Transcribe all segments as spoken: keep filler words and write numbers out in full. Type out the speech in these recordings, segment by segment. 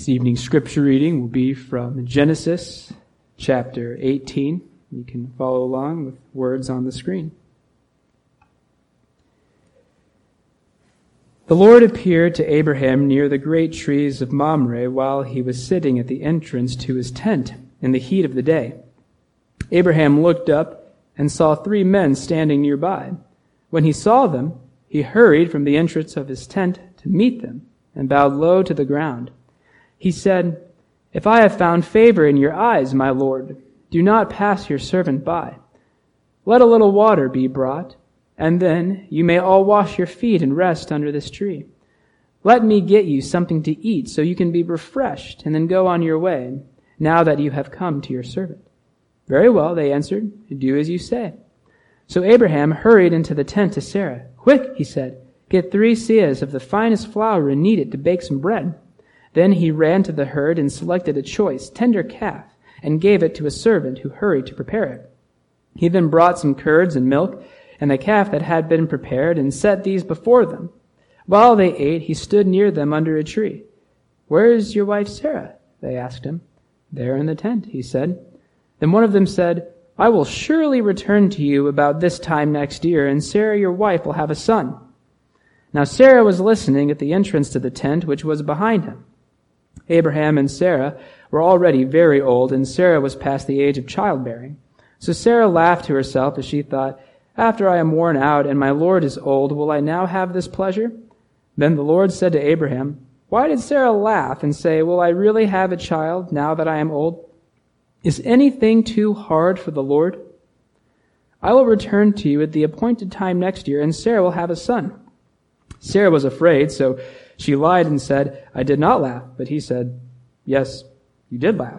This evening's scripture reading will be from Genesis chapter eighteen. You can follow along with words on the screen. The Lord appeared to Abraham near the great trees of Mamre while he was sitting at the entrance to his tent in the heat of the day. Abraham looked up and saw three men standing nearby. When he saw them, he hurried from the entrance of his tent to meet them and bowed low to the ground. He said, "If I have found favor in your eyes, my Lord, do not pass your servant by. Let a little water be brought, and then you may all wash your feet and rest under this tree. Let me get you something to eat so you can be refreshed and then go on your way, now that you have come to your servant." "Very well," they answered, "do as you say." So Abraham hurried into the tent to Sarah. "Quick," he said, "get three seahs of the finest flour and knead it to bake some bread." Then he ran to the herd and selected a choice, tender calf, and gave it to a servant who hurried to prepare it. He then brought some curds and milk and the calf that had been prepared and set these before them. While they ate, he stood near them under a tree. "Where is your wife Sarah?" they asked him. "There in the tent," he said. Then one of them said, "I will surely return to you about this time next year, and Sarah your wife will have a son." Now Sarah was listening at the entrance to the tent, which was behind him. Abraham and Sarah were already very old, and Sarah was past the age of childbearing. So Sarah laughed to herself as she thought, "After I am worn out and my Lord is old, will I now have this pleasure?" Then the Lord said to Abraham, "Why did Sarah laugh and say, 'Will I really have a child now that I am old?' Is anything too hard for the Lord? I will return to you at the appointed time next year, and Sarah will have a son." Sarah was afraid, so she lied and said, "I did not laugh." But he said, "Yes, you did laugh."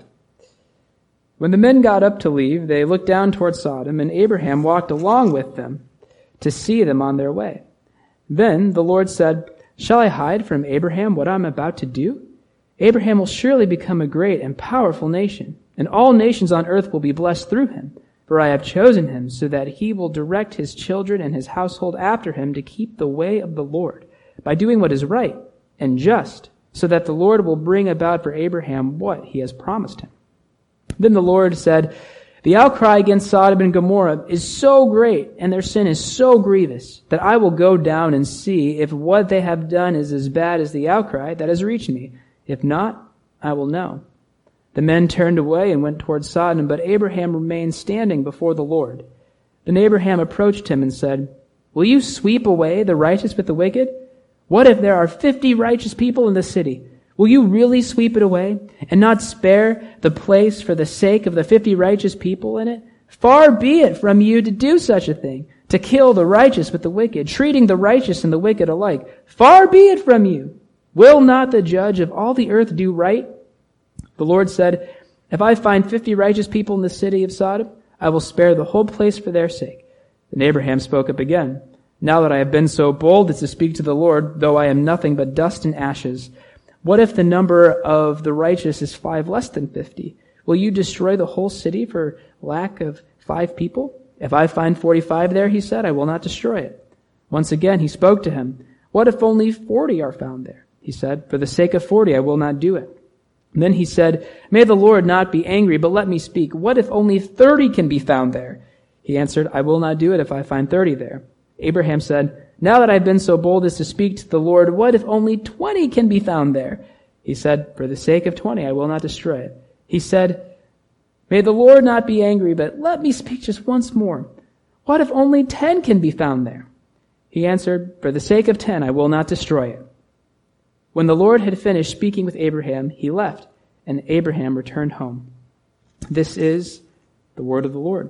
When the men got up to leave, they looked down toward Sodom, and Abraham walked along with them to see them on their way. Then the Lord said, "Shall I hide from Abraham what I am about to do? Abraham will surely become a great and powerful nation, and all nations on earth will be blessed through him. For I have chosen him so that he will direct his children and his household after him to keep the way of the Lord, by doing what is right and just, so that the Lord will bring about for Abraham what he has promised him." Then the Lord said, "The outcry against Sodom and Gomorrah is so great, and their sin is so grievous, that I will go down and see if what they have done is as bad as the outcry that has reached me. If not, I will know." The men turned away and went toward Sodom, but Abraham remained standing before the Lord. Then Abraham approached him and said, "Will you sweep away the righteous with the wicked? What if there are fifty righteous people in the city? Will you really sweep it away and not spare the place for the sake of the fifty righteous people in it? Far be it from you to do such a thing, to kill the righteous with the wicked, treating the righteous and the wicked alike. Far be it from you. Will not the judge of all the earth do right?" The Lord said, "If I find fifty righteous people in the city of Sodom, I will spare the whole place for their sake." Then Abraham spoke up again, "Now that I have been so bold as to speak to the Lord, though I am nothing but dust and ashes, what if the number of the righteous is five less than fifty? Will you destroy the whole city for lack of five people? If I find forty-five there," he said, "I will not destroy it." Once again he spoke to him. "What if only forty are found there?" He said, "For the sake of forty I will not do it." And then he said, "May the Lord not be angry, but let me speak. What if only thirty can be found there?" He answered, "I will not do it if I find thirty there." Abraham said, "Now that I've been so bold as to speak to the Lord, what if only twenty can be found there?" He said, "For the sake of twenty I will not destroy it." He said, "May the Lord not be angry, but let me speak just once more. What if only ten can be found there?" He answered, "For the sake of ten I will not destroy it." When the Lord had finished speaking with Abraham, he left, and Abraham returned home. This is the word of the Lord.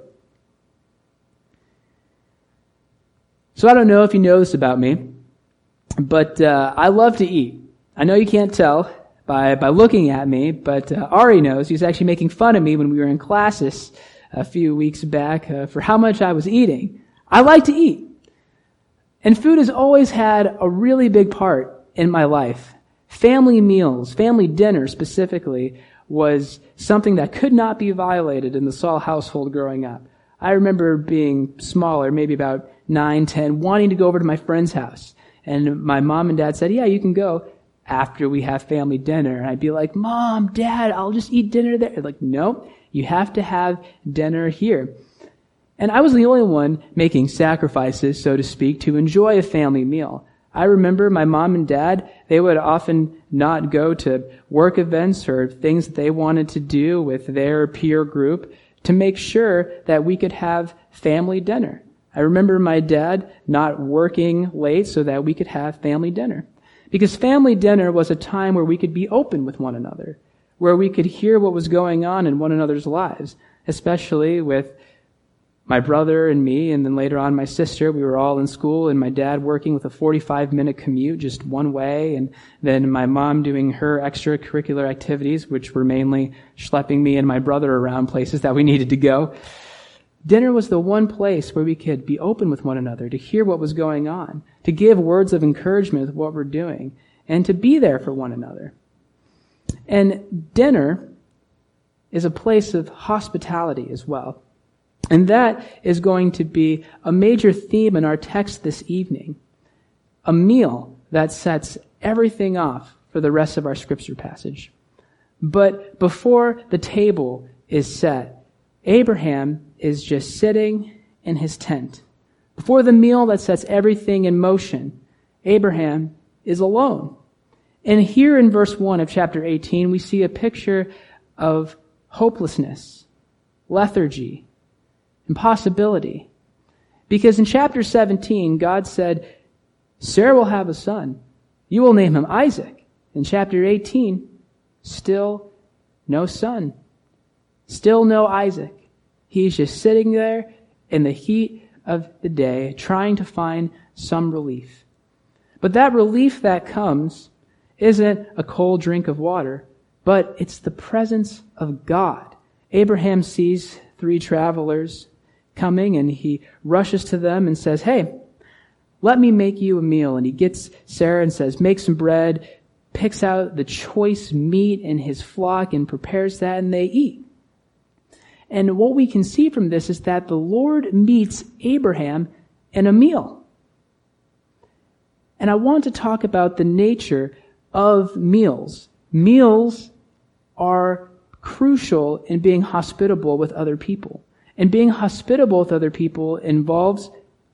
So I don't know if you know this about me, but uh, I love to eat. I know you can't tell by, by looking at me, but uh, Ari knows. He was actually making fun of me when we were in classes a few weeks back uh, for how much I was eating. I like to eat. And food has always had a really big part in my life. Family meals, family dinner specifically, was something that could not be violated in the Saul household growing up. I remember being smaller, maybe about nine, ten, wanting to go over to my friend's house. And my mom and dad said, "Yeah, you can go." after we have family dinner. And I'd be like, Mom, Dad, I'll just eat dinner there. They're like, no, you have to have dinner here. And I was the only one making sacrifices, so to speak, to enjoy a family meal. I remember my mom and dad, they would often not go to work events or things that they wanted to do with their peer group to make sure that we could have family dinner. I remember my dad not working late so that we could have family dinner. Because family dinner was a time where we could be open with one another, where we could hear what was going on in one another's lives, especially with my brother and me, and then later on my sister. We were all in school, and my dad working with a forty-five minute commute just one way, and then my mom doing her extracurricular activities, which were mainly schlepping me and my brother around places that we needed to go. Dinner was the one place where we could be open with one another, to hear what was going on, to give words of encouragement with what we're doing, and to be there for one another. And dinner is a place of hospitality as well. And that is going to be a major theme in our text this evening. A meal that sets everything off for the rest of our scripture passage. But before the table is set, Abraham is just sitting in his tent. Before the meal that sets everything in motion, Abraham is alone. And here in verse one of chapter eighteen, we see a picture of hopelessness, lethargy, impossibility. Because in chapter seventeen, God said, Sarah will have a son. You will name him Isaac. In chapter eighteen, still no son. Still no Isaac. He's just sitting there in the heat of the day, trying to find some relief. But that relief that comes isn't a cold drink of water, but it's the presence of God. Abraham sees three travelers coming, and he rushes to them and says, hey, let me make you a meal. And he gets Sarah and says, make some bread, picks out the choice meat in his flock and prepares that, and they eat. And what we can see from this is that the Lord meets Abraham in a meal. And I want to talk about the nature of meals. Meals are crucial in being hospitable with other people. And being hospitable with other people involves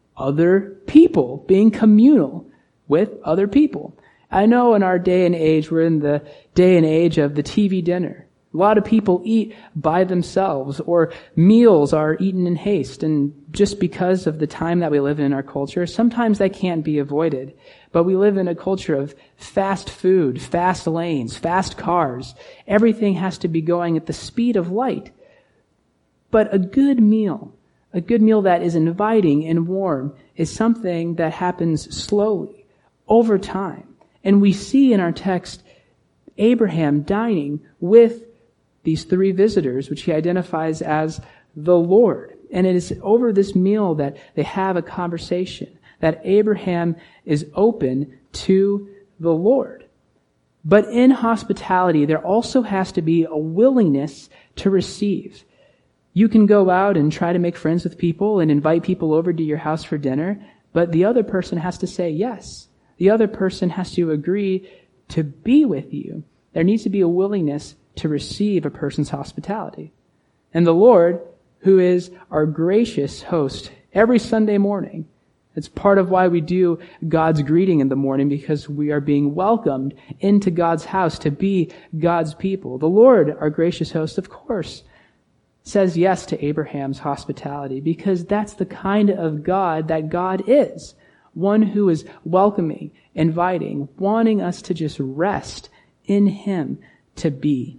other people, being communal with other people. I know in our day and age, we're in the day and age of the T V dinner. A lot of people eat by themselves, or meals are eaten in haste. And just because of the time that we live in in our culture, sometimes that can't be avoided. But we live in a culture of fast food, fast lanes, fast cars. Everything has to be going at the speed of light. But a good meal, a good meal that is inviting and warm, is something that happens slowly, over time. And we see in our text Abraham dining with these three visitors, which he identifies as the Lord. And it is over this meal that they have a conversation, that Abraham is open to the Lord. But in hospitality, there also has to be a willingness to receive. You can go out and try to make friends with people and invite people over to your house for dinner, but the other person has to say yes. The other person has to agree to be with you. There needs to be a willingness to receive a person's hospitality. And the Lord, who is our gracious host, every Sunday morning, it's part of why we do God's greeting in the morning, because we are being welcomed into God's house to be God's people. The Lord, our gracious host, of course, says yes to Abraham's hospitality, because that's the kind of God that God is. One who is welcoming, inviting, wanting us to just rest in Him to be.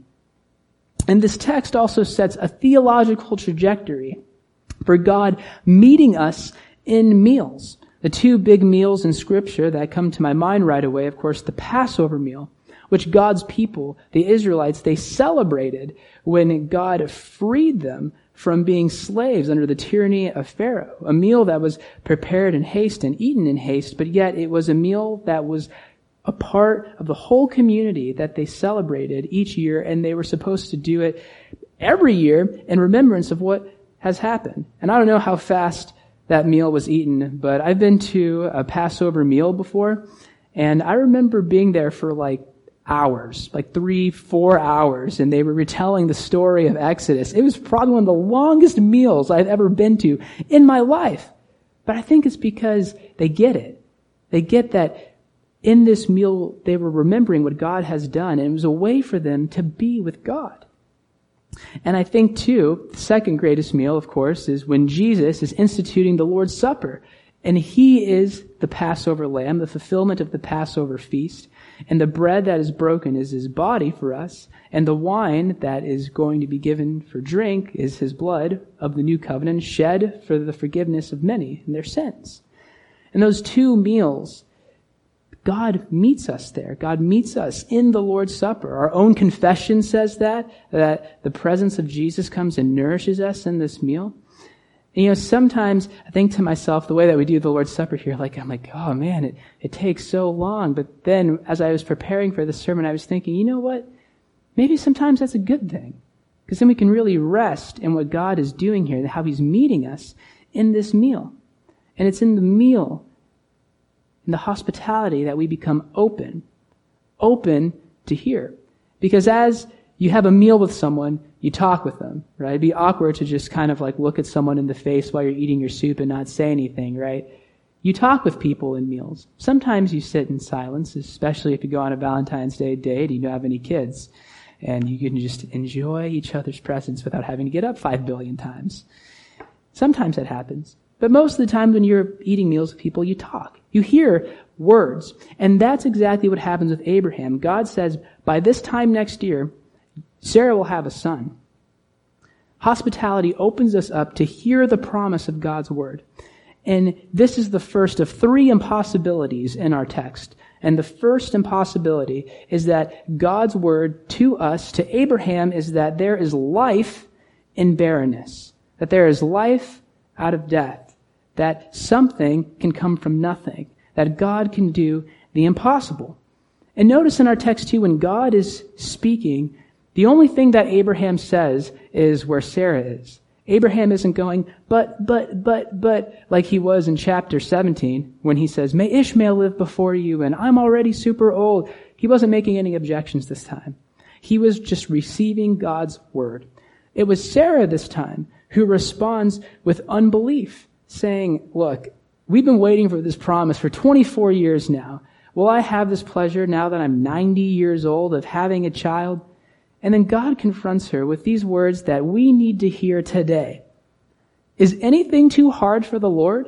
And this text also sets a theological trajectory for God meeting us in meals. The two big meals in Scripture that come to my mind right away, of course, the Passover meal, which God's people, the Israelites, they celebrated when God freed them from being slaves under the tyranny of Pharaoh. A meal that was prepared in haste and eaten in haste, but yet it was a meal that was a part of the whole community that they celebrated each year, and they were supposed to do it every year in remembrance of what has happened. And I don't know how fast that meal was eaten, but I've been to a Passover meal before, And I remember being there for like hours, like three, four hours, and they were retelling the story of Exodus. It was probably one of the longest meals I've ever been to in my life. But I think it's because they get it. They get that in this meal, they were remembering what God has done, and it was a way for them to be with God. And I think, too, the second greatest meal, of course, is when Jesus is instituting the Lord's Supper. And he is the Passover lamb, the fulfillment of the Passover feast. And the bread that is broken is his body for us. And the wine that is going to be given for drink is his blood of the new covenant, shed for the forgiveness of many and their sins. And those two meals, God meets us there. God meets us in the Lord's Supper. Our own confession says that, that the presence of Jesus comes and nourishes us in this meal. And, you know, sometimes I think to myself, the way that we do the Lord's Supper here, like, I'm like, oh man, it, it takes so long. But then as I was preparing for the sermon, I was thinking, you know what? Maybe sometimes that's a good thing. Because then we can really rest in what God is doing here, and how he's meeting us in this meal. And it's in the meal, in the hospitality, that we become open, open to hear. Because as you have a meal with someone, you talk with them, right? It'd be awkward to just kind of like look at someone in the face while you're eating your soup and not say anything, right? You talk with people in meals. Sometimes you sit in silence, especially if you go on a Valentine's Day date and you don't have any kids. And you can just enjoy each other's presence without having to get up five billion times. Sometimes that happens. But most of the time when you're eating meals with people, you talk. You hear words. And that's exactly what happens with Abraham. God says, by this time next year, Sarah will have a son. Hospitality opens us up to hear the promise of God's word. And this is the first of three impossibilities in our text. And the first impossibility is that God's word to us, to Abraham, is that there is life in barrenness. That there is life out of death. That something can come from nothing. That God can do the impossible. And notice in our text too, when God is speaking, the only thing that Abraham says is where Sarah is. Abraham isn't going, but, but, but, but, like he was in chapter seventeen, when he says, may Ishmael live before you, and I'm already super old. He wasn't making any objections this time. He was just receiving God's word. It was Sarah this time who responds with unbelief, saying, look, we've been waiting for this promise for twenty-four years now. Will I have this pleasure now that I'm ninety years old of having a child? And then God confronts her with these words that we need to hear today. Is anything too hard for the Lord?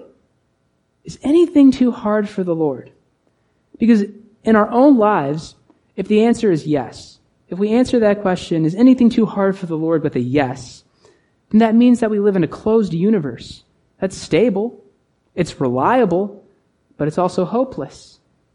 Is anything too hard for the Lord? Because in our own lives, if the answer is yes, if we answer that question, is anything too hard for the Lord with a yes, then that means that we live in a closed universe. That's stable, it's reliable, but it's also hopeless.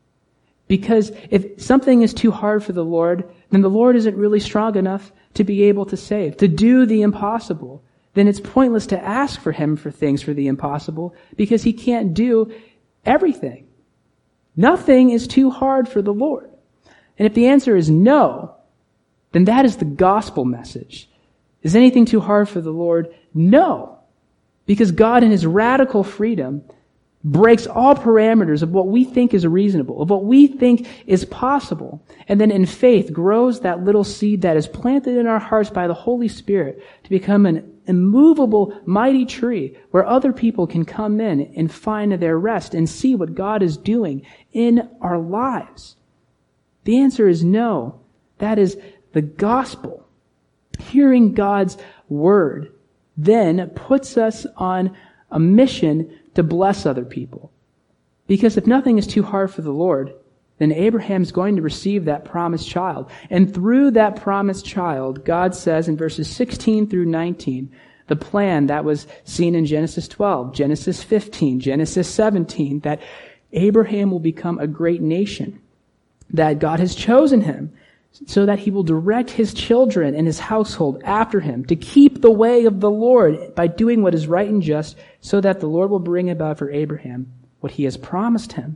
Because if something is too hard for the Lord, then the Lord isn't really strong enough to be able to save, to do the impossible. Then it's pointless to ask for him for things for the impossible, because he can't do everything. Nothing is too hard for the Lord. And if the answer is no, then that is the gospel message. Is anything too hard for the Lord? No. Because God in his radical freedom breaks all parameters of what we think is reasonable, of what we think is possible, and then in faith grows that little seed that is planted in our hearts by the Holy Spirit to become an immovable, mighty tree where other people can come in and find their rest and see what God is doing in our lives. The answer is no. That is the gospel. Hearing God's word then puts us on a mission to bless other people. Because if nothing is too hard for the Lord, then Abraham's going to receive that promised child. And through that promised child, God says in verses sixteen through nineteen, the plan that was seen in Genesis twelve, Genesis fifteen, Genesis seventeen, that Abraham will become a great nation, that God has chosen him so that he will direct his children and his household after him to keep the way of the Lord by doing what is right and just, so that the Lord will bring about for Abraham what he has promised him.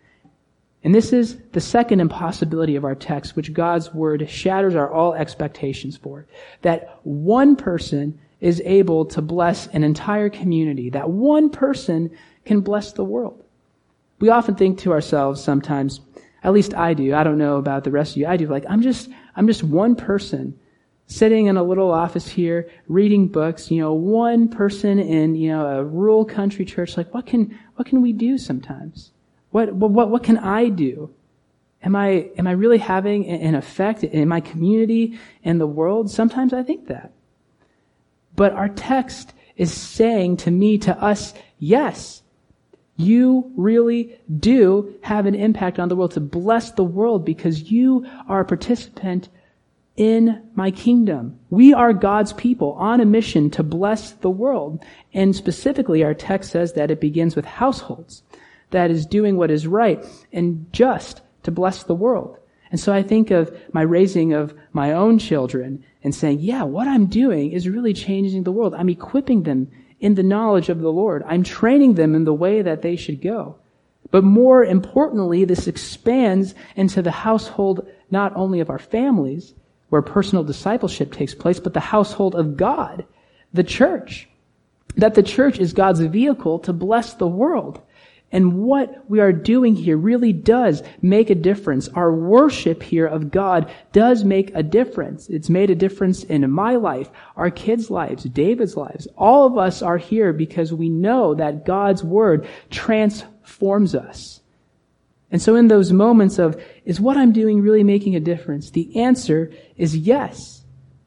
And this is the second impossibility of our text, which God's word shatters our all expectations for. That one person is able to bless an entire community. That one person can bless the world. We often think to ourselves sometimes, At least I do. I don't know about the rest of you. I do. Like, I'm just, I'm just one person sitting in a little office here, reading books, you know, one person in, you know, a rural country church. Like, what can, what can we do sometimes? What, what, what can I do? Am I, am I really having an effect in my community and the world? Sometimes I think that. But our text is saying to me, to us, yes, you really do have an impact on the world, to bless the world, because you are a participant in my kingdom. We are God's people on a mission to bless the world. And specifically, our text says that it begins with households, that is doing what is right and just to bless the world. And so I think of my raising of my own children and saying, yeah, what I'm doing is really changing the world. I'm equipping them in the knowledge of the Lord. I'm training them in the way that they should go. But more importantly, this expands into the household not only of our families, where personal discipleship takes place, but the household of God, the church. That the church is God's vehicle to bless the world. And what we are doing here really does make a difference. Our worship here of God does make a difference. It's made a difference in my life, our kids' lives, David's lives. All of us are here because we know that God's word transforms us. And so in those moments of, is what I'm doing really making a difference? The answer is yes.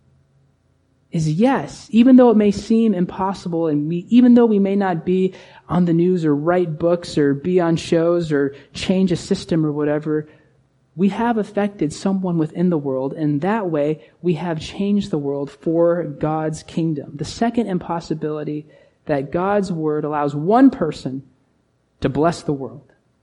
Is yes. Even though it may seem impossible, and we, even though we may not be on the news or write books or be on shows or change a system or whatever, we have affected someone within the world, and that way we have changed the world for God's kingdom. The second impossibility, that God's word allows one person to bless the world.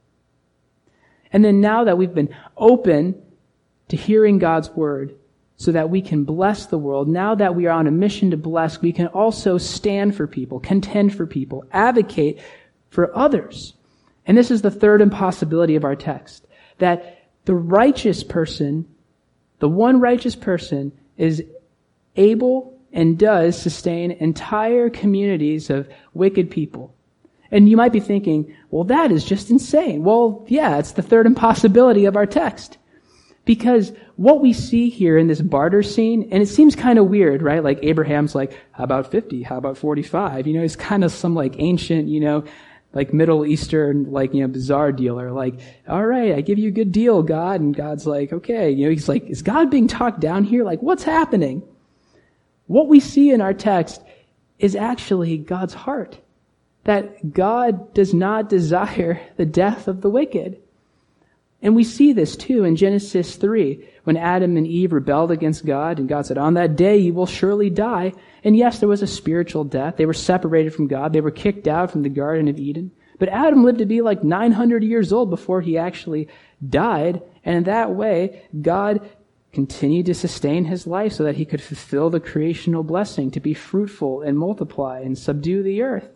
And then now that we've been open to hearing God's word so that we can bless the world, now that we are on a mission to bless, we can also stand for people, contend for people, advocate for others. And this is the third impossibility of our text, that the righteous person, the one righteous person, is able and does sustain entire communities of wicked people. And you might be thinking, well, that is just insane. Well, yeah, it's the third impossibility of our text. Because what we see here in this barter scene, and it seems kind of weird, right? Like Abraham's like, how about fifty? How about forty-five? You know, he's kind of some like ancient, you know, like Middle Eastern, like, you know, bizarre dealer. Like, all right, I give you a good deal, God. And God's like, okay. You know, he's like, is God being talked down here? Like, what's happening? What we see in our text is actually God's heart. That God does not desire the death of the wicked. And we see this too in Genesis three, when Adam and Eve rebelled against God, and God said, on that day you will surely die. And yes, there was a spiritual death. They were separated from God. They were kicked out from the Garden of Eden. But Adam lived to be like nine hundred years old before he actually died. And in that way, God continued to sustain his life so that he could fulfill the creational blessing to be fruitful and multiply and subdue the earth.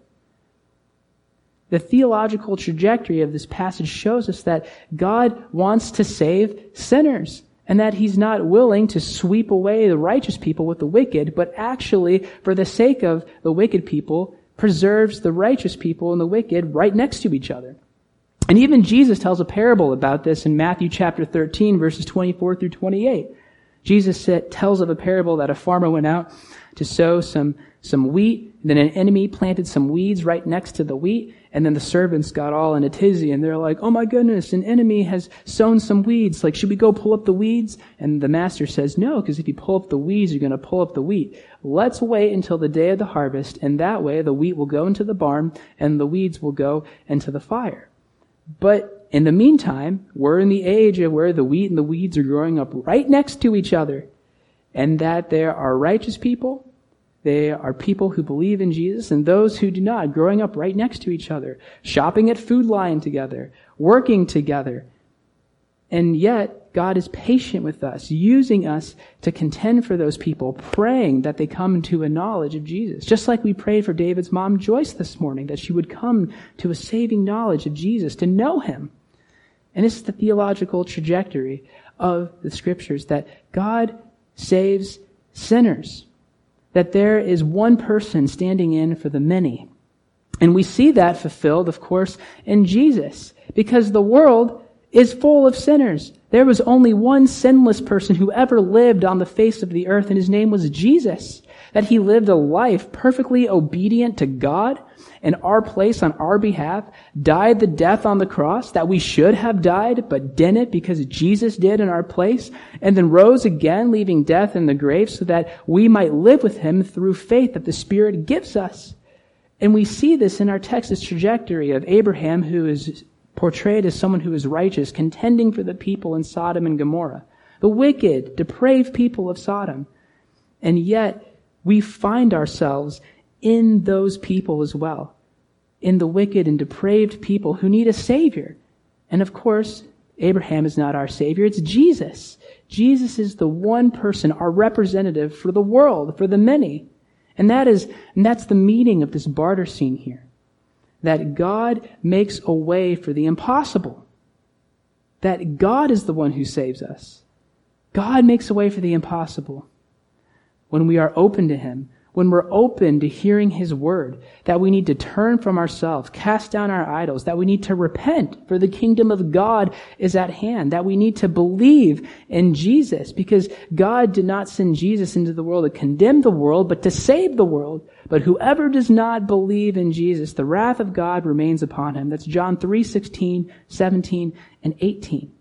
The theological trajectory of this passage shows us that God wants to save sinners, and that he's not willing to sweep away the righteous people with the wicked, but actually, for the sake of the wicked people, preserves the righteous people and the wicked right next to each other. And even Jesus tells a parable about this in Matthew chapter thirteen, verses twenty-four through twenty-eight. Jesus tells of a parable that a farmer went out to sow some, some wheat, and then an enemy planted some weeds right next to the wheat, and then the servants got all in a tizzy, and they're like, oh my goodness, an enemy has sown some weeds. Like, should we go pull up the weeds? And the master says, no, because if you pull up the weeds, you're going to pull up the wheat. Let's wait until the day of the harvest, and that way the wheat will go into the barn, and the weeds will go into the fire. But in the meantime, we're in the age of where the wheat and the weeds are growing up right next to each other, and that there are righteous people, they are people who believe in Jesus, and those who do not, growing up right next to each other, shopping at Food Lion together, working together. And yet, God is patient with us, using us to contend for those people, praying that they come to a knowledge of Jesus. Just like we prayed for David's mom, Joyce, this morning, that she would come to a saving knowledge of Jesus, to know him. And this is the theological trajectory of the Scriptures, that God saves sinners. That there is one person standing in for the many. And we see that fulfilled, of course, in Jesus. Because the world is full of sinners. There was only one sinless person who ever lived on the face of the earth, and his name was Jesus. That he lived a life perfectly obedient to God in our place on our behalf, died the death on the cross that we should have died but didn't because Jesus did in our place, and then rose again, leaving death in the grave so that we might live with him through faith that the Spirit gives us. And we see this in our text's trajectory of Abraham, who is portrayed as someone who is righteous, contending for the people in Sodom and Gomorrah, the wicked, depraved people of Sodom. And yet, we find ourselves in those people as well, in the wicked and depraved people who need a Savior. And of course, Abraham is not our Savior, it's Jesus. Jesus is the one person, our representative for the world, for the many. And that is, and that's the meaning of this barter scene here. That God makes a way for the impossible. That God is the one who saves us. God makes a way for the impossible. When we are open to him, when we're open to hearing his word, that we need to turn from ourselves, cast down our idols, that we need to repent, for the kingdom of God is at hand, that we need to believe in Jesus, because God did not send Jesus into the world to condemn the world, but to save the world. But whoever does not believe in Jesus, the wrath of God remains upon him. That's John three sixteen, seventeen, and eighteen.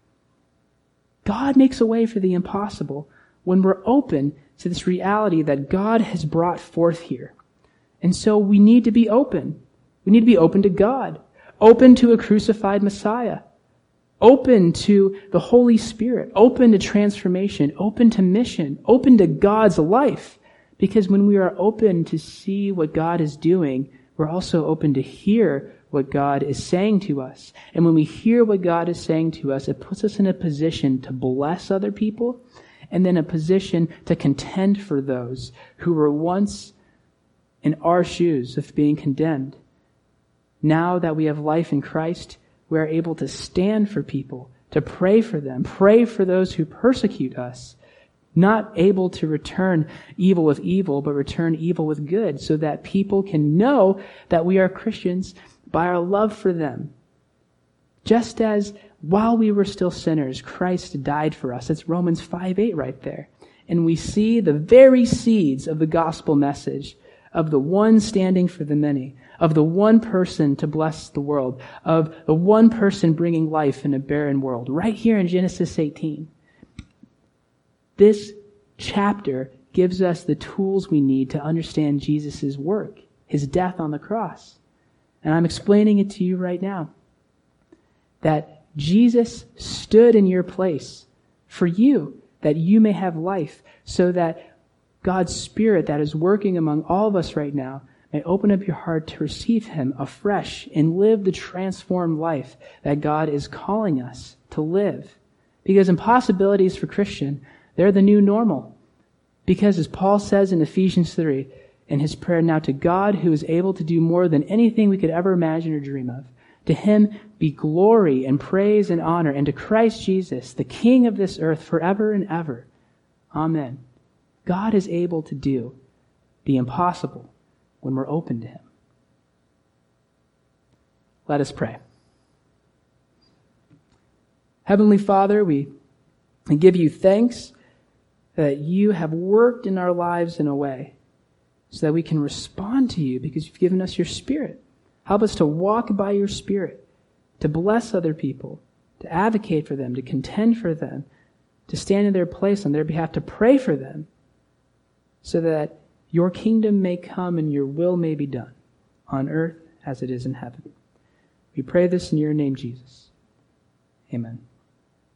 God makes a way for the impossible when we're open to this reality that God has brought forth here. And so we need to be open. We need to be open to God, open to a crucified Messiah, open to the Holy Spirit, open to transformation, open to mission, open to God's life. Because when we are open to see what God is doing, we're also open to hear what God is saying to us. And when we hear what God is saying to us, it puts us in a position to bless other people, and then a position to contend for those who were once in our shoes of being condemned. Now that we have life in Christ, we are able to stand for people, to pray for them, pray for those who persecute us, not able to return evil with evil, but return evil with good, so that people can know that we are Christians by our love for them. Just as while we were still sinners, Christ died for us. That's Romans five eight right there. And we see the very seeds of the gospel message, of the one standing for the many, of the one person to bless the world, of the one person bringing life in a barren world, right here in Genesis eighteen. This chapter gives us the tools we need to understand Jesus' work, his death on the cross. And I'm explaining it to you right now. That Jesus stood in your place for you, that you may have life, so that God's Spirit that is working among all of us right now may open up your heart to receive him afresh and live the transformed life that God is calling us to live. Because impossibilities for Christian, they're the new normal. Because as Paul says in Ephesians three, in his prayer, now to God who is able to do more than anything we could ever imagine or dream of, to him be glory and praise and honor, and to Christ Jesus, the King of this earth, forever and ever. Amen. God is able to do the impossible when we're open to him. Let us pray. Heavenly Father, we give you thanks that you have worked in our lives in a way so that we can respond to you because you've given us your Spirit. Help us to walk by your Spirit, to bless other people, to advocate for them, to contend for them, to stand in their place on their behalf, to pray for them, so that your kingdom may come and your will may be done on earth as it is in heaven. We pray this in your name, Jesus. Amen.